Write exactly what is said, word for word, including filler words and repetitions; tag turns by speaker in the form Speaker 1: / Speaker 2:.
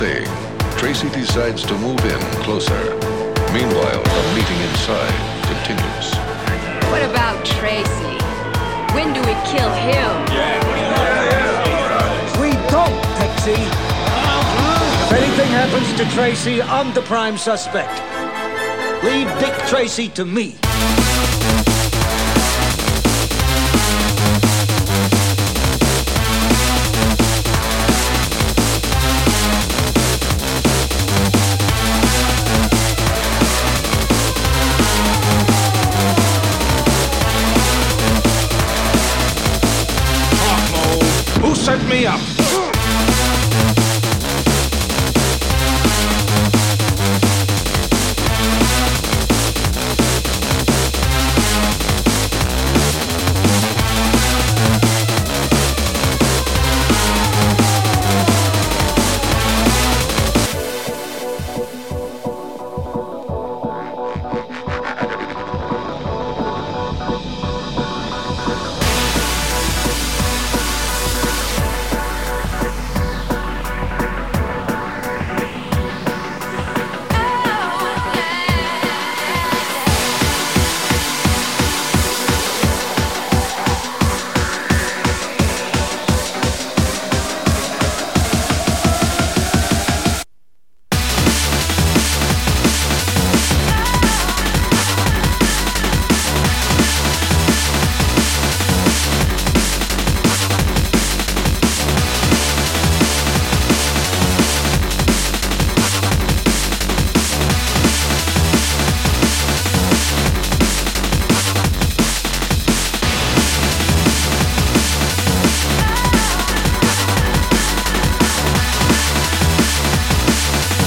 Speaker 1: Tracy decides to move in closer. Meanwhile, the meeting inside continues.
Speaker 2: What about Tracy? When do we kill him?
Speaker 3: We don't, Pixie. If anything happens to Tracy, I'm the prime suspect. Leave Dick Tracy to me.